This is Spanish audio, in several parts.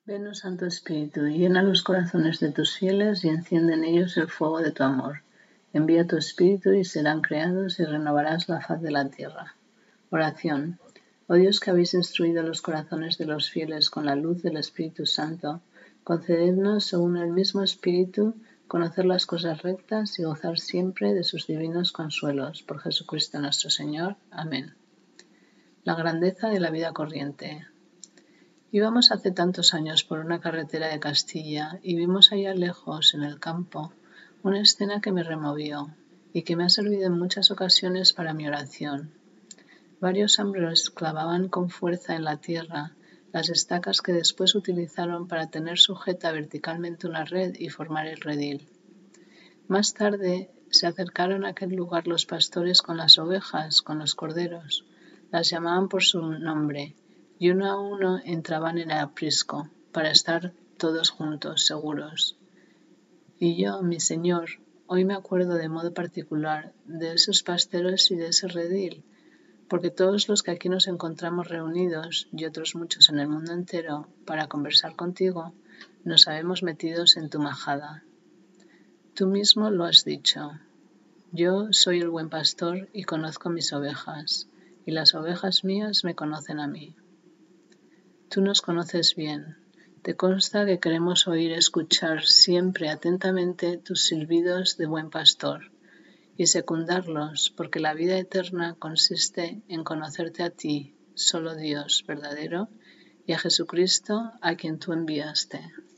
Ven, oh Santo Espíritu, llena los corazones de tus fieles y enciende en ellos el fuego de tu amor. Envía tu Espíritu y serán creados y renovarás la faz de la tierra. Oración. Oh Dios, que habéis instruido los corazones de los fieles con la luz del Espíritu Santo, concedednos, según el mismo Espíritu, conocer las cosas rectas y gozar siempre de sus divinos consuelos. Por Jesucristo nuestro Señor. Amén. La grandeza de la vida corriente. Íbamos hace tantos años por una carretera de Castilla y vimos allá lejos, en el campo, una escena que me removió y que me ha servido en muchas ocasiones para mi oración. Varios hombres clavaban con fuerza en la tierra las estacas que después utilizaron para tener sujeta verticalmente una red y formar el redil. Más tarde se acercaron a aquel lugar los pastores con las ovejas, con los corderos. Las llamaban por su nombre, y uno a uno entraban en el aprisco, para estar todos juntos, seguros. Y yo, mi Señor, hoy me acuerdo de modo particular de esos pastores y de ese redil, porque todos los que aquí nos encontramos reunidos, y otros muchos en el mundo entero, para conversar contigo, nos habemos metidos en tu majada. Tú mismo lo has dicho. Yo soy el buen pastor y conozco mis ovejas, y las ovejas mías me conocen a mí. Tú nos conoces bien. Te consta que queremos escuchar siempre atentamente tus silbidos de buen pastor y secundarlos, porque la vida eterna consiste en conocerte a ti, solo Dios verdadero, y a Jesucristo, a quien tú enviaste.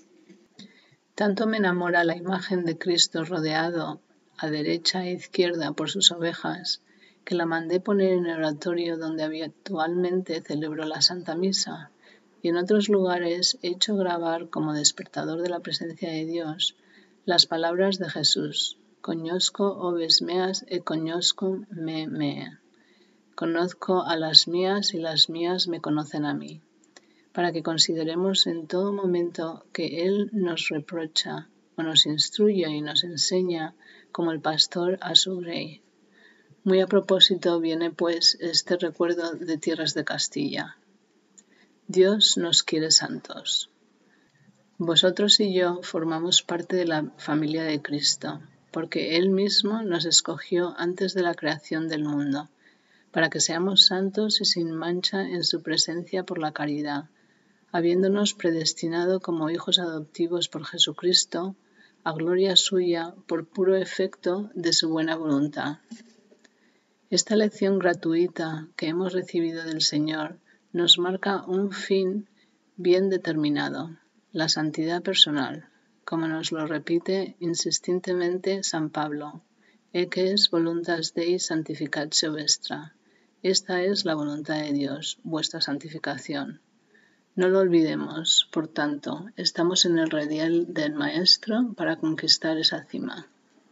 Tanto me enamora la imagen de Cristo rodeado a derecha e izquierda por sus ovejas, que la mandé poner en el oratorio donde habitualmente celebro la Santa Misa, y en otros lugares he hecho grabar como despertador de la presencia de Dios las palabras de Jesús: «Coñosco oves meas e coñosco me mea». Conozco a las mías y las mías me conocen a mí, para que consideremos en todo momento que Él nos reprocha o nos instruye y nos enseña como el pastor a su grey. Muy a propósito viene pues este recuerdo de tierras de Castilla. Dios nos quiere santos. Vosotros y yo formamos parte de la familia de Cristo, porque Él mismo nos escogió antes de la creación del mundo, para que seamos santos y sin mancha en su presencia por la caridad, habiéndonos predestinado como hijos adoptivos por Jesucristo, a gloria suya por puro efecto de su buena voluntad. Esta lección gratuita que hemos recibido del Señor nos marca un fin bien determinado, la santidad personal, como nos lo repite insistentemente San Pablo: «Que es voluntas Dei sanctificatio vestra». Esta es la voluntad de Dios, vuestra santificación. No lo olvidemos, por tanto, estamos en el redil del Maestro para conquistar esa cima.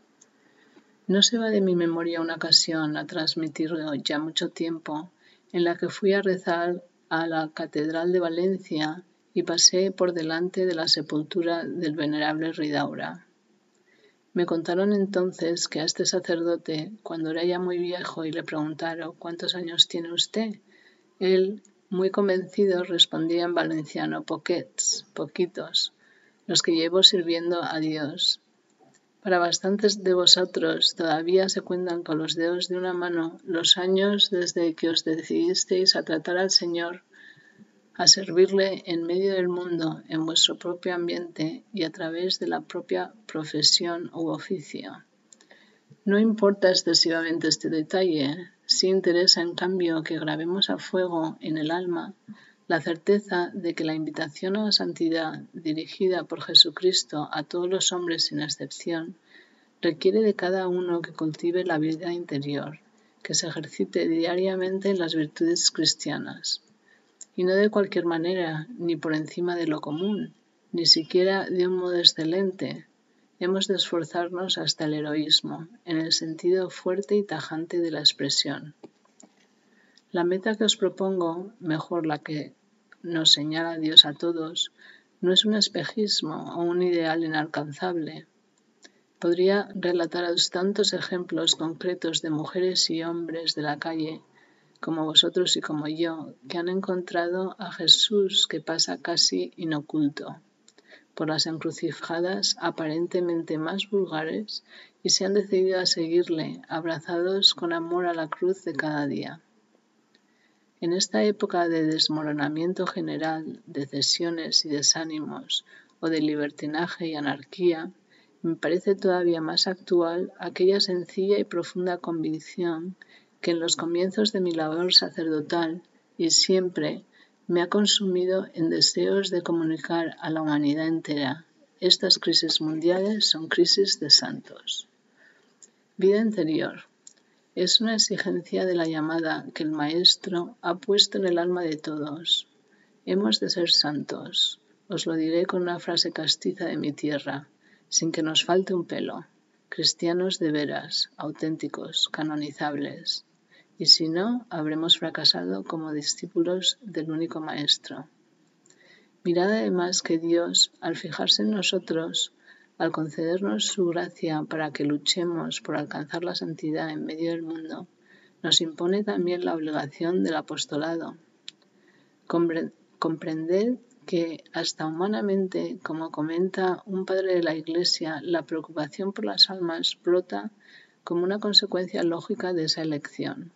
No se va de mi memoria una ocasión a transmitirlo ya mucho tiempo, en la que fui a rezar a la Catedral de Valencia y pasé por delante de la sepultura del venerable Ridaura. Me contaron entonces que a este sacerdote, cuando era ya muy viejo y le preguntaron «¿Cuántos años tiene usted?», él, muy convencido, respondía en valenciano: «Poquets, poquitos, los que llevo sirviendo a Dios». Para bastantes de vosotros todavía se cuentan con los dedos de una mano los años desde que os decidisteis a tratar al Señor, a servirle en medio del mundo, en vuestro propio ambiente y a través de la propia profesión u oficio. No importa excesivamente este detalle, sí interesa en cambio que grabemos a fuego en el alma la certeza de que la invitación a la santidad dirigida por Jesucristo a todos los hombres sin excepción requiere de cada uno que cultive la vida interior, que se ejercite diariamente en las virtudes cristianas, y no de cualquier manera, ni por encima de lo común, ni siquiera de un modo excelente. Hemos de esforzarnos hasta el heroísmo, en el sentido fuerte y tajante de la expresión. La meta que os propongo, mejor la que nos señala Dios a todos, no es un espejismo o un ideal inalcanzable. Podría relataros tantos ejemplos concretos de mujeres y hombres de la calle como vosotros y como yo, que han encontrado a Jesús que pasa casi inoculto por las encrucijadas aparentemente más vulgares y se han decidido a seguirle, abrazados con amor a la cruz de cada día. En esta época de desmoronamiento general, de cesiones y desánimos, o de libertinaje y anarquía, me parece todavía más actual aquella sencilla y profunda convicción que en los comienzos de mi labor sacerdotal y siempre me ha consumido en deseos de comunicar a la humanidad entera. Estas crisis mundiales son crisis de santos. Vida interior. Es una exigencia de la llamada que el Maestro ha puesto en el alma de todos. Hemos de ser santos. Os lo diré con una frase castiza de mi tierra, sin que nos falte un pelo. Cristianos de veras, auténticos, canonizables. Y si no, habremos fracasado como discípulos del único Maestro. Mirad además que Dios, al fijarse en nosotros, al concedernos su gracia para que luchemos por alcanzar la santidad en medio del mundo, nos impone también la obligación del apostolado. Comprended que hasta humanamente, como comenta un padre de la Iglesia, la preocupación por las almas brota como una consecuencia lógica de esa elección.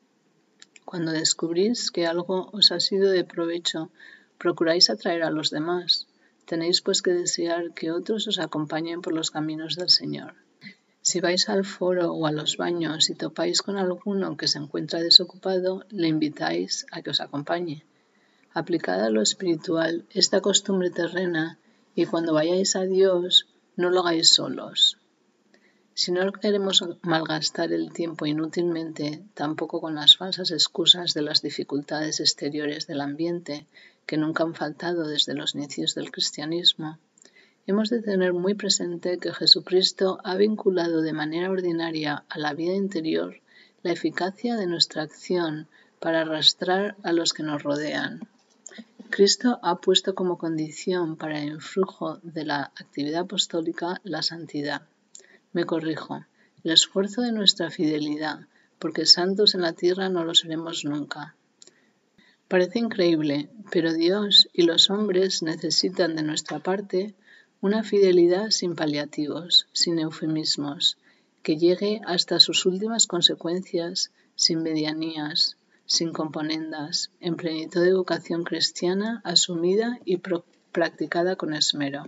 Cuando descubrís que algo os ha sido de provecho, procuráis atraer a los demás. Tenéis pues que desear que otros os acompañen por los caminos del Señor. Si vais al foro o a los baños y topáis con alguno que se encuentra desocupado, le invitáis a que os acompañe. Aplicad a lo espiritual esta costumbre terrena y cuando vayáis a Dios, no lo hagáis solos. Si no queremos malgastar el tiempo inútilmente, tampoco con las falsas excusas de las dificultades exteriores del ambiente, que nunca han faltado desde los inicios del cristianismo, hemos de tener muy presente que Jesucristo ha vinculado de manera ordinaria a la vida interior la eficacia de nuestra acción para arrastrar a los que nos rodean. Cristo ha puesto como condición para el influjo de la actividad apostólica la santidad. Me corrijo, el esfuerzo de nuestra fidelidad, porque santos en la tierra no lo seremos nunca. Parece increíble, pero Dios y los hombres necesitan de nuestra parte una fidelidad sin paliativos, sin eufemismos, que llegue hasta sus últimas consecuencias, sin medianías, sin componendas, en plenitud de vocación cristiana asumida y practicada con esmero.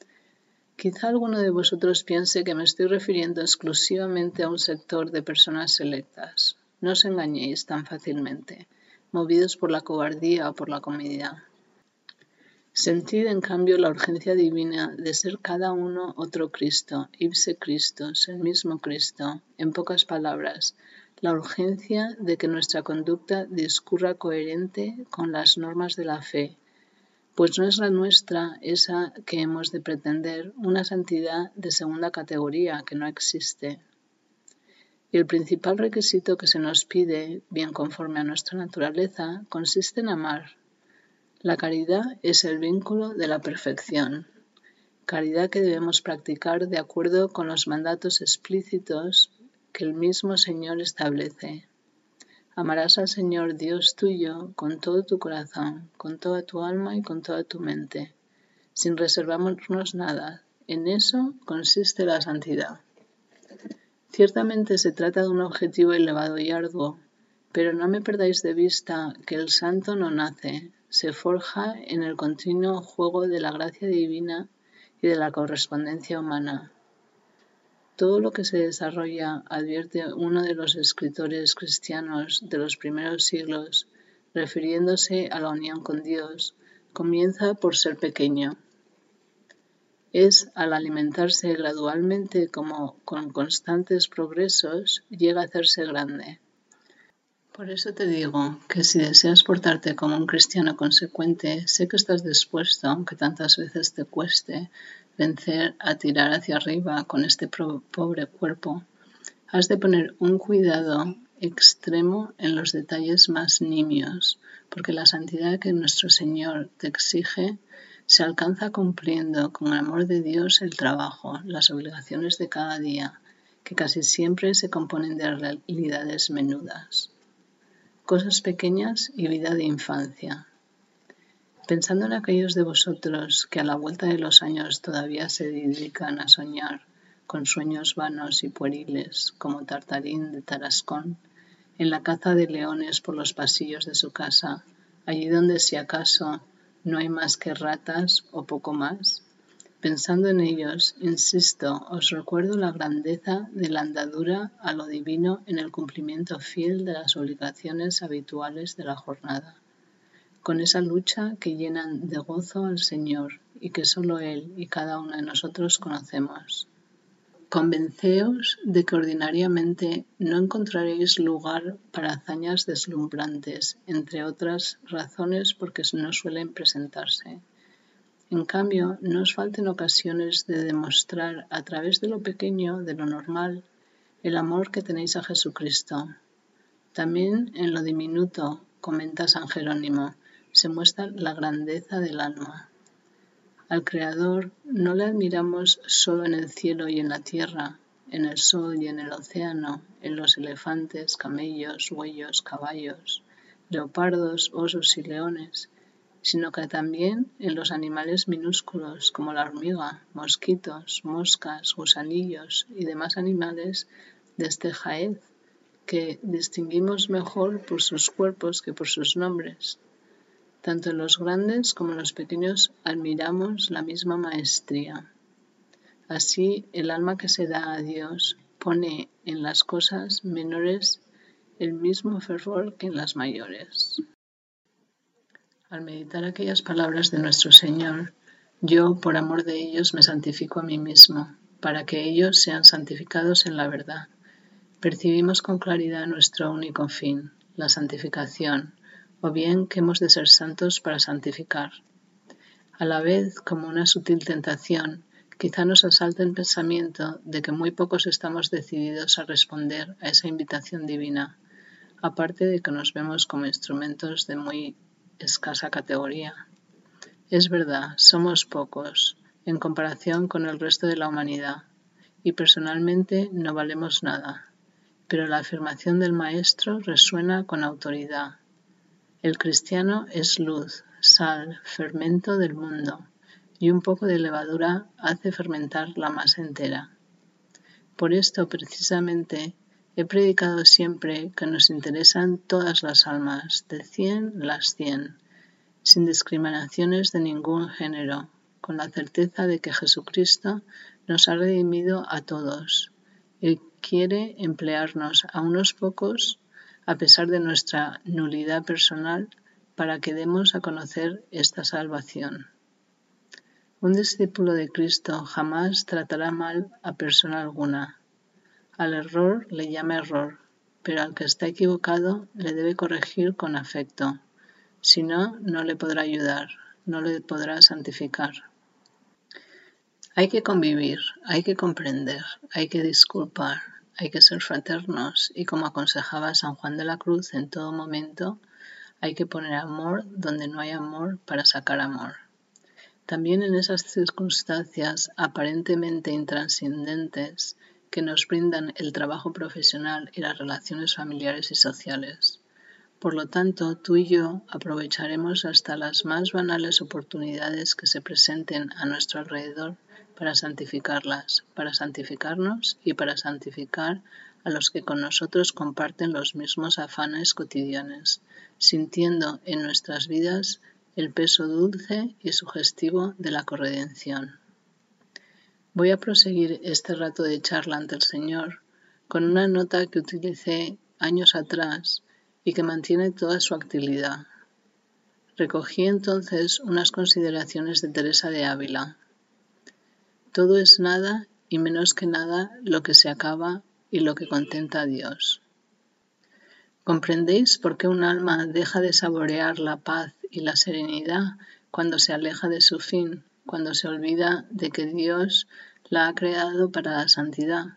Quizá alguno de vosotros piense que me estoy refiriendo exclusivamente a un sector de personas selectas. No os engañéis tan fácilmente, movidos por la cobardía o por la comodidad. Sentid, en cambio, la urgencia divina de ser cada uno otro Cristo, ipse Christus, el mismo Cristo. En pocas palabras, la urgencia de que nuestra conducta discurra coherente con las normas de la fe, pues no es la nuestra esa que hemos de pretender, una santidad de segunda categoría que no existe. Y el principal requisito que se nos pide, bien conforme a nuestra naturaleza, consiste en amar. La caridad es el vínculo de la perfección, caridad que debemos practicar de acuerdo con los mandatos explícitos que el mismo Señor establece. Amarás al Señor Dios tuyo con todo tu corazón, con toda tu alma y con toda tu mente, sin reservarnos nada. En eso consiste la santidad. Ciertamente se trata de un objetivo elevado y arduo, pero no me perdáis de vista que el santo no nace, se forja en el continuo juego de la gracia divina y de la correspondencia humana. Todo lo que se desarrolla, advierte uno de los escritores cristianos de los primeros siglos, refiriéndose a la unión con Dios, comienza por ser pequeño. Es al alimentarse gradualmente como con constantes progresos, llega a hacerse grande. Por eso te digo que si deseas portarte como un cristiano consecuente, sé que estás dispuesto, aunque tantas veces te cueste, vencer a tirar hacia arriba con este pobre cuerpo. Has de poner un cuidado extremo en los detalles más nimios, porque la santidad que nuestro Señor te exige se alcanza cumpliendo con el amor de Dios el trabajo, las obligaciones de cada día, que casi siempre se componen de realidades menudas. cosas pequeñas y vida de infancia. Pensando en aquellos de vosotros que a la vuelta de los años todavía se dedican a soñar con sueños vanos y pueriles como Tartarín de Tarascón, en la caza de leones por los pasillos de su casa, allí donde si acaso no hay más que ratas o poco más. Pensando en ellos, insisto, os recuerdo la grandeza de la andadura a lo divino en el cumplimiento fiel de las obligaciones habituales de la jornada, con esa lucha que llenan de gozo al Señor y que solo Él y cada uno de nosotros conocemos. Convenceos de que ordinariamente no encontraréis lugar para hazañas deslumbrantes, entre otras razones porque no suelen presentarse. En cambio, no os falten ocasiones de demostrar a través de lo pequeño, de lo normal, el amor que tenéis a Jesucristo. También en lo diminuto, comenta San Jerónimo, se muestra la grandeza del alma. Al Creador no le admiramos solo en el cielo y en la tierra, en el sol y en el océano, en los elefantes, camellos, bueyos, caballos, leopardos, osos y leones, sino que también en los animales minúsculos como la hormiga, mosquitos, moscas, gusanillos y demás animales de este jaez que distinguimos mejor por sus cuerpos que por sus nombres. Tanto en los grandes como en los pequeños admiramos la misma maestría. Así, el alma que se da a Dios pone en las cosas menores el mismo fervor que en las mayores. Al meditar aquellas palabras de nuestro Señor, yo, por amor de ellos, me santifico a mí mismo, para que ellos sean santificados en la verdad. Percibimos con claridad nuestro único fin, la santificación, o bien que hemos de ser santos para santificar. A la vez, como una sutil tentación, quizá nos asalte el pensamiento de que muy pocos estamos decididos a responder a esa invitación divina, aparte de que nos vemos como instrumentos de muy escasa categoría. Es verdad, somos pocos, en comparación con el resto de la humanidad, y personalmente no valemos nada, pero la afirmación del Maestro resuena con autoridad. El cristiano es luz, sal, fermento del mundo, y un poco de levadura hace fermentar la masa entera. Por esto, precisamente, he predicado siempre que nos interesan todas las almas, de 100 las 100, sin discriminaciones de ningún género, con la certeza de que Jesucristo nos ha redimido a todos y quiere emplearnos a unos pocos a pesar de nuestra nulidad personal, para que demos a conocer esta salvación. Un discípulo de Cristo jamás tratará mal a persona alguna. Al error le llama error, pero al que está equivocado le debe corregir con afecto. Si no, no le podrá ayudar, no le podrá santificar. Hay que convivir, hay que comprender, hay que disculpar, hay que ser fraternos y, como aconsejaba San Juan de la Cruz en todo momento, hay que poner amor donde no hay amor para sacar amor. También en esas circunstancias aparentemente intranscendentes que nos brindan el trabajo profesional y las relaciones familiares y sociales. Por lo tanto, tú y yo aprovecharemos hasta las más banales oportunidades que se presenten a nuestro alrededor para santificarlas, para santificarnos y para santificar a los que con nosotros comparten los mismos afanes cotidianos, sintiendo en nuestras vidas el peso dulce y sugestivo de la corredención. Voy a proseguir este rato de charla ante el Señor con una nota que utilicé años atrás y que mantiene toda su actividad. Recogí entonces unas consideraciones de Teresa de Ávila. Todo es nada y menos que nada lo que se acaba y lo que contenta a Dios. ¿Comprendéis por qué un alma deja de saborear la paz y la serenidad cuando se aleja de su fin, cuando se olvida de que Dios la ha creado para la santidad?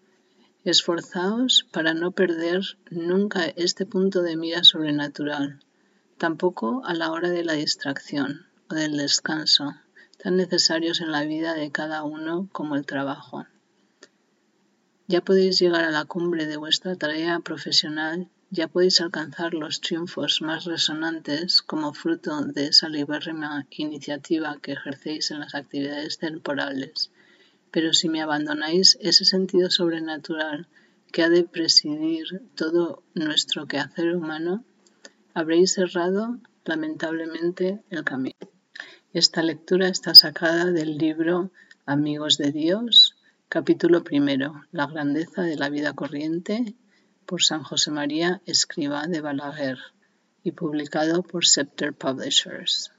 Esforzaos para no perder nunca este punto de mira sobrenatural, tampoco a la hora de la distracción o del descanso, tan necesarios en la vida de cada uno como el trabajo. Ya podéis llegar a la cumbre de vuestra tarea profesional ya podéis alcanzar los triunfos más resonantes como fruto de esa libérrima iniciativa que ejercéis en las actividades temporales. Pero si me abandonáis ese sentido sobrenatural que ha de presidir todo nuestro quehacer humano, habréis errado lamentablemente el camino. Esta lectura está sacada del libro Amigos de Dios, capítulo 1, La grandeza de la vida corriente, por San José María Escrivá de Balaguer, y publicado por Scepter Publishers.